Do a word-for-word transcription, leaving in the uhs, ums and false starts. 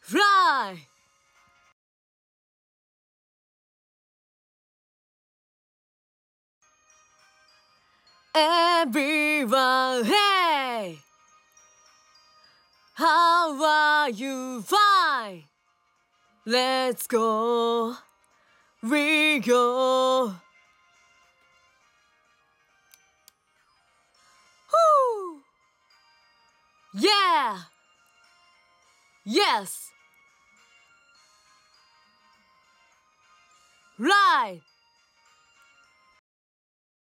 Fly! Everyone, hey! How are you? Fine! Let's go, we go. Woo! Yeah! Yes! Right!